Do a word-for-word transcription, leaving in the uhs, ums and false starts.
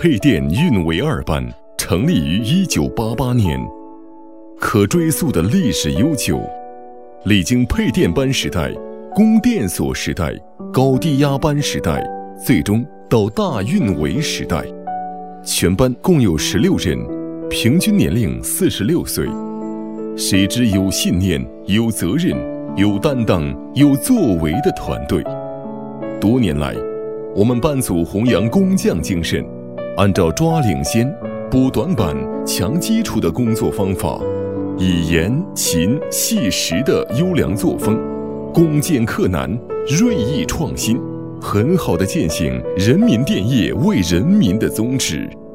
配电运维二班成立于一九八八年，可追溯的历史悠久，历经配电班时代、供电所时代、高低压班时代，最终到大运维时代。全班共有十六人，平均年龄四十六岁，是一支有信念、有责任、有担当、有作为的团队。多年来，我们班组弘扬工匠精神，按照抓领先、补短板、强基础的工作方法，以严、勤、细、实的优良作风，攻坚克难，锐意创新，很好地践行人民电业为人民的宗旨。